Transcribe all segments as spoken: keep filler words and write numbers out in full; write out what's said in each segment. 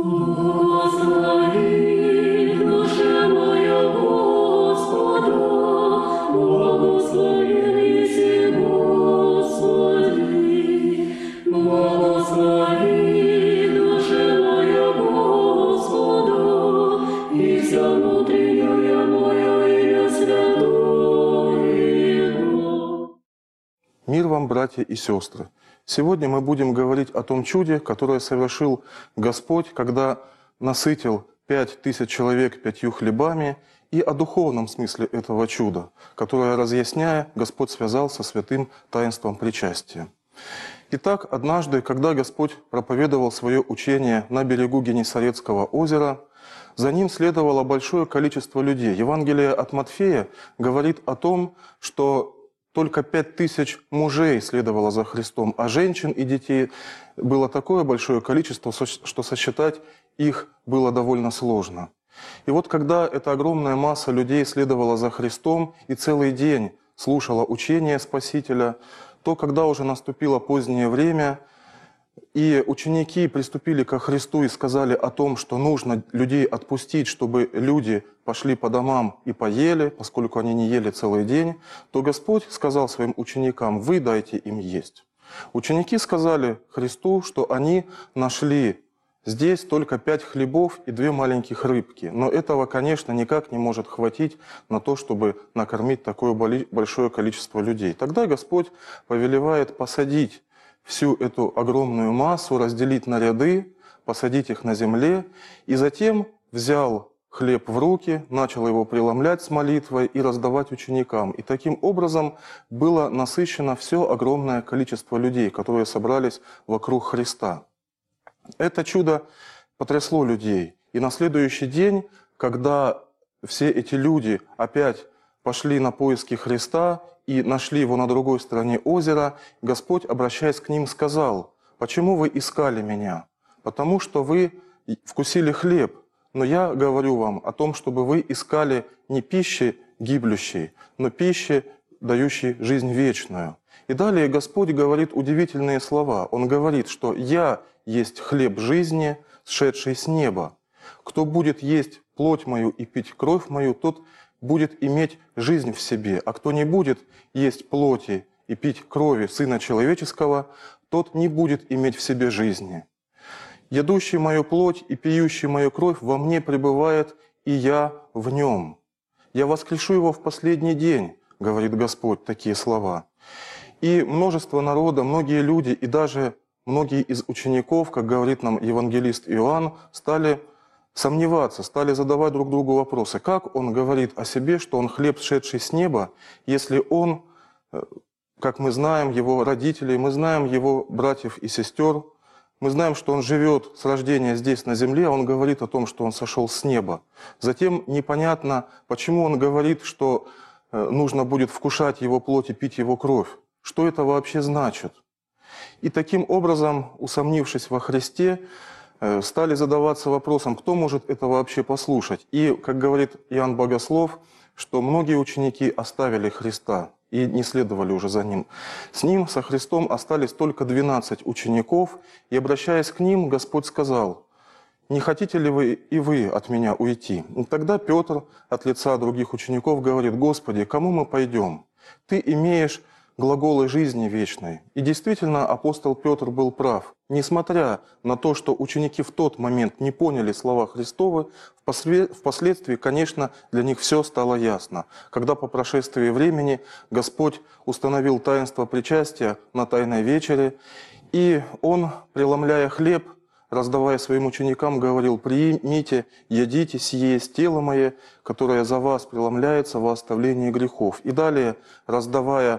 Благослови, душа моя, Господа, благословен еси Господи. Благослови, душа моя, Господа, и вся внутренняя моя имя святое Его. Мир вам, братья и сестры! Сегодня мы будем говорить о том чуде, которое совершил Господь, когда насытил пять тысяч человек пятью хлебами, и о духовном смысле этого чуда, которое, разъясняя, Господь связал со святым таинством причастия. Итак, однажды, когда Господь проповедовал свое учение на берегу Генесарецкого озера, за ним следовало большое количество людей. Евангелие от Матфея говорит о том, что только пять тысяч мужей следовало за Христом, а женщин и детей было такое большое количество, что сосчитать их было довольно сложно. И вот когда эта огромная масса людей следовала за Христом и целый день слушала учение Спасителя, то когда уже наступило позднее время, и ученики приступили ко Христу и сказали о том, что нужно людей отпустить, чтобы люди пошли по домам и поели, поскольку они не ели целый день, то Господь сказал своим ученикам: «Вы дайте им есть». Ученики сказали Христу, что они нашли здесь только пять хлебов и две маленьких рыбки. Но этого, конечно, никак не может хватить на то, чтобы накормить такое большое количество людей. Тогда Господь повелевает посадить всю эту огромную массу, разделить на ряды, посадить их на земле, и затем взял хлеб в руки, начал его преломлять с молитвой и раздавать ученикам. И таким образом было насыщено все огромное количество людей, которые собрались вокруг Христа. Это чудо потрясло людей. И на следующий день, когда все эти люди опять пошли на поиски Христа и нашли его на другой стороне озера, Господь, обращаясь к ним, сказал: «Почему вы искали меня? Потому что вы вкусили хлеб, но я говорю вам о том, чтобы вы искали не пищи гиблющей, но пищи, дающей жизнь вечную». И далее Господь говорит удивительные слова. Он говорит, что «Я есть хлеб жизни, сшедший с неба. Кто будет есть плоть мою и пить кровь мою, тот будет иметь жизнь в себе, а кто не будет есть плоти и пить крови Сына Человеческого, тот не будет иметь в себе жизни. Едущий мою плоть и пьющий мою кровь во мне пребывает, и я в нем. Я воскрешу его в последний день», говорит Господь такие слова. И множество народа, многие люди и даже многие из учеников, как говорит нам евангелист Иоанн, стали сомневаться, стали задавать друг другу вопросы. Как он говорит о себе, что он хлеб, сшедший с неба, если он, как мы знаем его родителей, мы знаем его братьев и сестер, мы знаем, что он живет с рождения здесь на земле, а он говорит о том, что он сошел с неба. Затем непонятно, почему он говорит, что нужно будет вкушать его плоть и пить его кровь. Что это вообще значит? И таким образом, усомнившись во Христе, стали задаваться вопросом, кто может это вообще послушать. И, как говорит Иоанн Богослов, что многие ученики оставили Христа и не следовали уже за Ним. С Ним, со Христом, остались только двенадцать учеников, и, обращаясь к ним, Господь сказал: «Не хотите ли вы и вы от Меня уйти?» И тогда Петр от лица других учеников говорит: «Господи, кому мы пойдем? Ты имеешь глаголы жизни вечной». И действительно, апостол Петр был прав. Несмотря на то, что ученики в тот момент не поняли слова Христовы, впоследствии, конечно, для них все стало ясно. Когда по прошествии времени Господь установил таинство причастия на Тайной вечере, и Он, преломляя хлеб, раздавая своим ученикам, говорил: «Примите, едите, сие есть тело мое, которое за вас преломляется во оставлении грехов». И далее, раздавая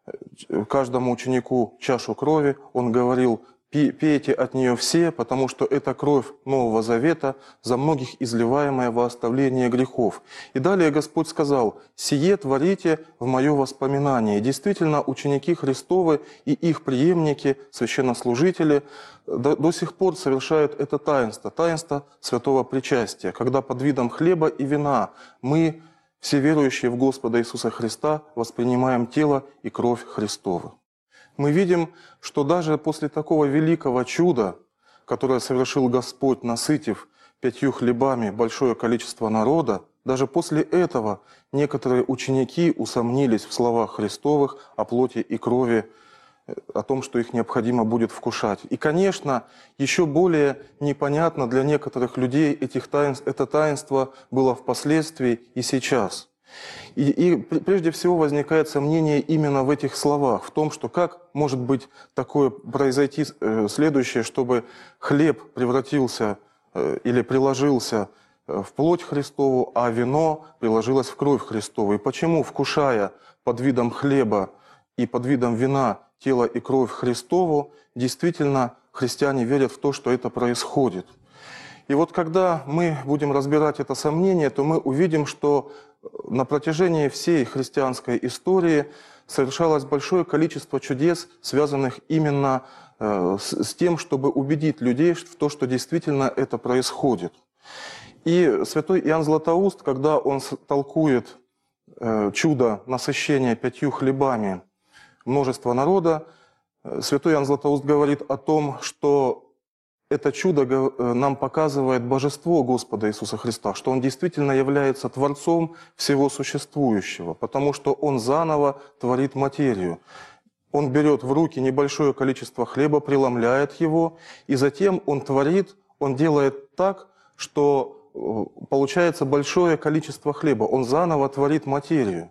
каждому ученику чашу крови, он говорил: «Пейте от нее все, потому что это кровь Нового Завета, за многих изливаемая во оставление грехов». И далее Господь сказал: «Сие творите в мое воспоминание». И действительно, ученики Христовы и их преемники, священнослужители, до, до сих пор совершают это таинство, таинство святого причастия, когда под видом хлеба и вина мы, все верующие в Господа Иисуса Христа, воспринимаем тело и кровь Христовы. Мы видим, что даже после такого великого чуда которое совершил Господь, насытив пятью хлебами большое количество народа, даже после этого некоторые ученики усомнились в словах Христовых о плоти и крови, о том, что их необходимо будет вкушать. И, конечно, еще более непонятно для некоторых людей этих таинств, это таинство было впоследствии и сейчас. И, и прежде всего возникает сомнение именно в этих словах, в том, что как может быть такое произойти э, следующее, чтобы хлеб превратился э, или приложился в плоть Христову, а вино приложилось в кровь Христову. И почему, вкушая под видом хлеба и под видом вина тело и кровь Христову, действительно христиане верят в то, что это происходит. И вот когда мы будем разбирать это сомнение, то мы увидим, что на протяжении всей христианской истории совершалось большое количество чудес, связанных именно э, с, с тем, чтобы убедить людей в то, что действительно это происходит. И святой Иоанн Златоуст, когда он толкует э, чудо насыщения пятью хлебами множества народа, святой Иоанн Златоуст говорит о том, что это чудо нам показывает божество Господа Иисуса Христа, что Он действительно является Творцом всего существующего, потому что Он заново творит материю. Он берет в руки небольшое количество хлеба, преломляет его, и затем Он творит, Он делает так, что получается большое количество хлеба. Он заново творит материю.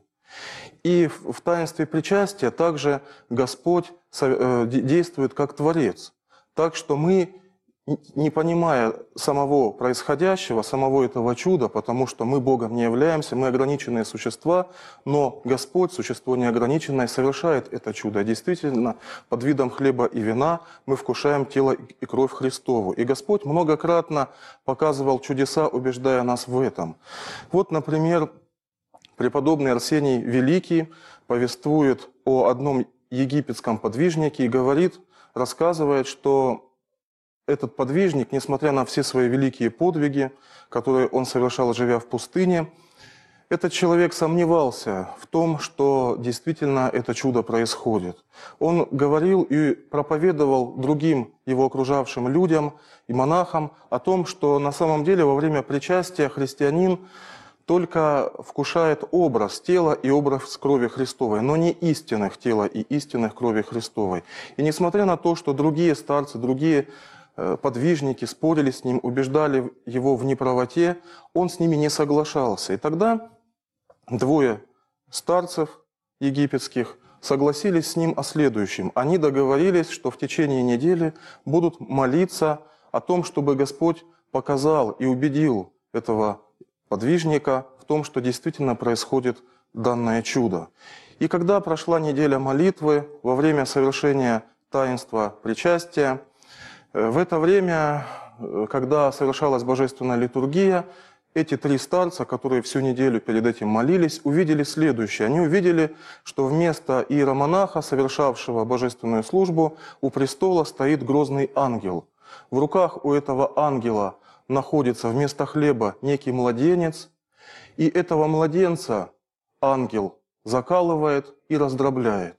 И в таинстве причастия также Господь действует как Творец. Так что мы, не понимая самого происходящего, самого этого чуда, потому что мы Богом не являемся, мы ограниченные существа, но Господь, существо неограниченное, совершает это чудо. Действительно, под видом хлеба и вина мы вкушаем тело и кровь Христову. И Господь многократно показывал чудеса, убеждая нас в этом. Вот, например, преподобный Арсений Великий повествует о одном египетском подвижнике и говорит, рассказывает, что этот подвижник, несмотря на все свои великие подвиги, которые он совершал, живя в пустыне, этот человек сомневался в том, что действительно это чудо происходит. Он говорил и проповедовал другим его окружавшим людям и монахам о том, что на самом деле во время причастия христианин только вкушает образ тела и образ крови Христовой, но не истинных тела и истинных крови Христовой. И несмотря на то, что другие старцы, другие подвижники спорили с ним, убеждали его в неправоте, он с ними не соглашался. И тогда двое старцев египетских согласились с ним о следующем. Они договорились, что в течение недели будут молиться о том, чтобы Господь показал и убедил этого подвижника в том, что действительно происходит данное чудо. И когда прошла неделя молитвы, во время совершения таинства причастия, в это время, когда совершалась божественная литургия, эти три старца, которые всю неделю перед этим молились, увидели следующее. Они увидели, что вместо иеромонаха, совершавшего божественную службу, у престола стоит грозный ангел. В руках у этого ангела находится вместо хлеба некий младенец, и этого младенца ангел закалывает и раздробляет.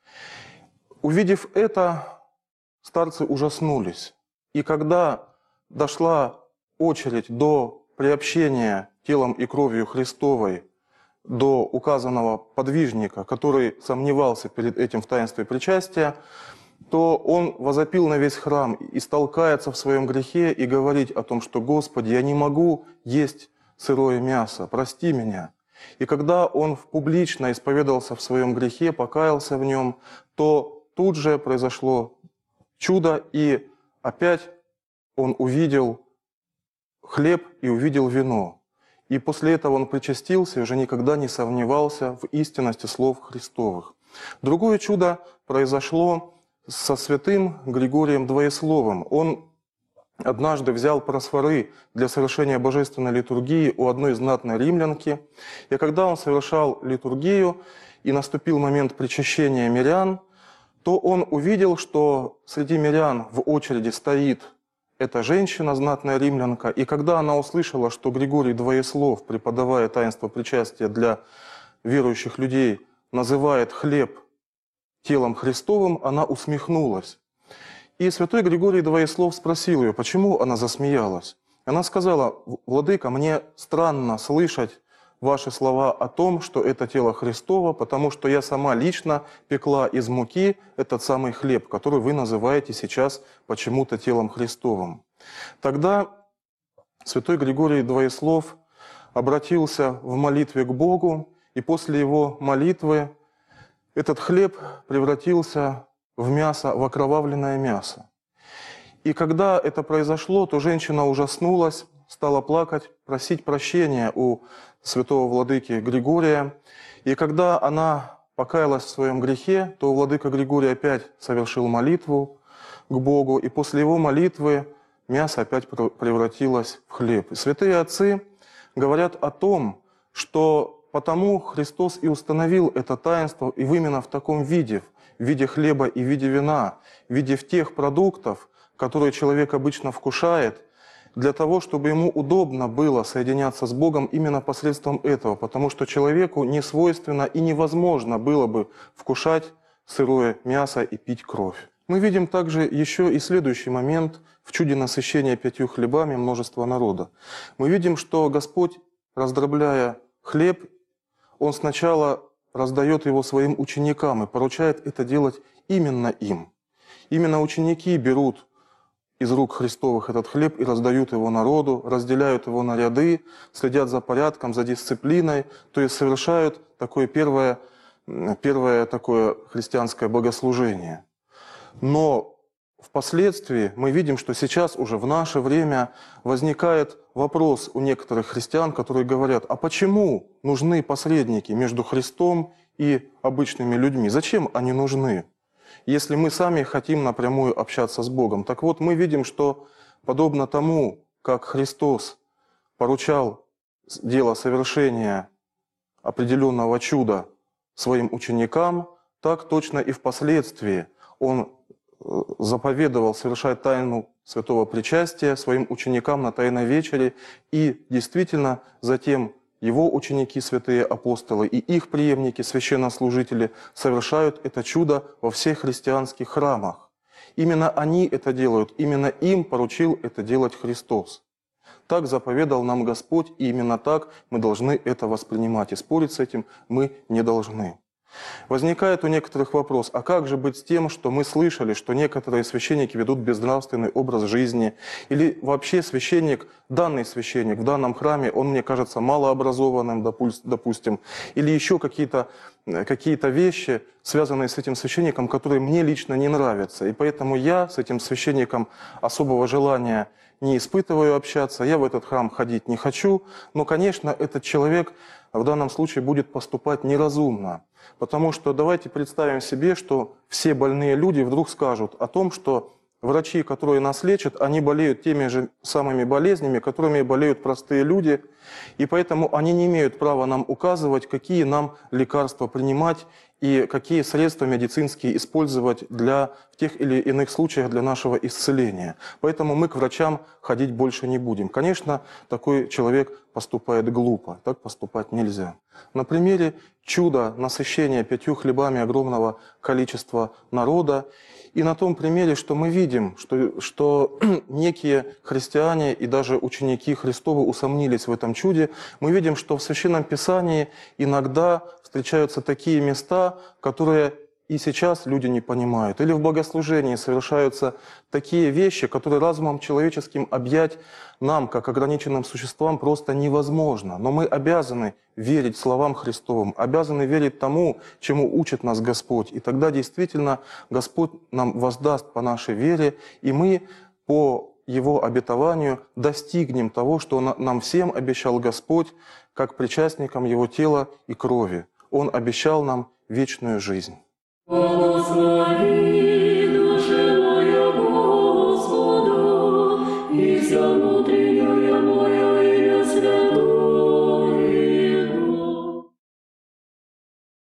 Увидев это, старцы ужаснулись. И когда дошла очередь до приобщения телом и кровью Христовой до указанного подвижника, который сомневался перед этим в таинстве причастия, то он возопил на весь храм и стал каяться в своем грехе и говорить о том, что «Господи, я не могу есть сырое мясо, прости меня». И когда он публично исповедовался в своем грехе, покаялся в нем, то тут же произошло чудо, и опять он увидел хлеб и увидел вино. И после этого он причастился и уже никогда не сомневался в истинности слов Христовых. Другое чудо произошло со святым Григорием Двоесловым. Он однажды взял просфоры для совершения божественной литургии у одной знатной римлянки. И когда он совершал литургию и наступил момент причащения мирян, то он увидел, что среди мирян в очереди стоит эта женщина, знатная римлянка. И когда она услышала, что Григорий Двоеслов, преподавая таинство причастия для верующих людей, называет хлеб телом Христовым, она усмехнулась. И святой Григорий Двоеслов спросил ее, почему она засмеялась. Она сказала: «Владыка, мне странно слышать ваши слова о том, что это тело Христово, потому что я сама лично пекла из муки этот самый хлеб, который вы называете сейчас почему-то телом Христовым». Тогда святой Григорий Двоеслов обратился в молитве к Богу, и после его молитвы этот хлеб превратился в мясо, в окровавленное мясо. И когда это произошло, то женщина ужаснулась, стала плакать, просить прощения у святого владыки Григория. И когда она покаялась в своем грехе, то владыка Григорий опять совершил молитву к Богу, и после его молитвы мясо опять превратилось в хлеб. И святые отцы говорят о том, что потому Христос и установил это таинство и именно в таком виде, в виде хлеба и в виде вина, в виде тех продуктов, которые человек обычно вкушает, для того, чтобы ему удобно было соединяться с Богом именно посредством этого, потому что человеку не свойственно и невозможно было бы вкушать сырое мясо и пить кровь. Мы видим также еще и следующий момент в чуде насыщения пятью хлебами множества народа. Мы видим, что Господь, раздробляя хлеб, Он сначала раздает его своим ученикам и поручает это делать именно им. Именно ученики берут из рук Христовых этот хлеб и раздают его народу, разделяют его на ряды, следят за порядком, за дисциплиной, то есть совершают такое первое, первое такое христианское богослужение. Но впоследствии мы видим, что сейчас уже в наше время возникает вопрос у некоторых христиан, которые говорят: а почему нужны посредники между Христом и обычными людьми? Зачем они нужны, если мы сами хотим напрямую общаться с Богом? Так вот, мы видим, что подобно тому, как Христос поручал дело совершения определенного чуда своим ученикам, так точно и впоследствии Он заповедовал совершать тайну святого причастия своим ученикам на Тайной вечере, и действительно затем его ученики, святые апостолы, и их преемники, священнослужители, совершают это чудо во всех христианских храмах. Именно они это делают, именно им поручил это делать Христос. Так заповедал нам Господь, и именно так мы должны это воспринимать, и спорить с этим мы не должны. Возникает у некоторых вопрос: а как же быть с тем, что мы слышали, что некоторые священники ведут безнравственный образ жизни, или вообще священник, данный священник в данном храме, он мне кажется малообразованным, допустим, или еще какие-то какие-то вещи, связанные с этим священником, которые мне лично не нравятся, и поэтому я с этим священником особого желания не испытываю общаться, я в этот храм ходить не хочу, но, конечно, этот человек в данном случае будет поступать неразумно. Потому что давайте представим себе, что все больные люди вдруг скажут о том, что врачи, которые нас лечат, они болеют теми же самыми болезнями, которыми болеют простые люди, и поэтому они не имеют права нам указывать, какие нам лекарства принимать и какие средства медицинские использовать для, в тех или иных случаях для нашего исцеления. Поэтому мы к врачам ходить больше не будем. Конечно, такой человек поступает глупо, так поступать нельзя. На примере чуда насыщения пятью хлебами огромного количества народа, и на том примере, что мы видим, что, что некие христиане и даже ученики Христовы усомнились в этом чуде, мы видим, что в Священном Писании иногда встречаются такие места, которые и сейчас люди не понимают. Или в богослужении совершаются такие вещи, которые разумом человеческим объять нам, как ограниченным существам, просто невозможно. Но мы обязаны верить словам Христовым, обязаны верить тому, чему учит нас Господь. И тогда действительно Господь нам воздаст по нашей вере, и мы по Его обетованию достигнем того, что нам всем обещал Господь, как причастникам Его тела и крови. Он обещал нам вечную жизнь. Благослови.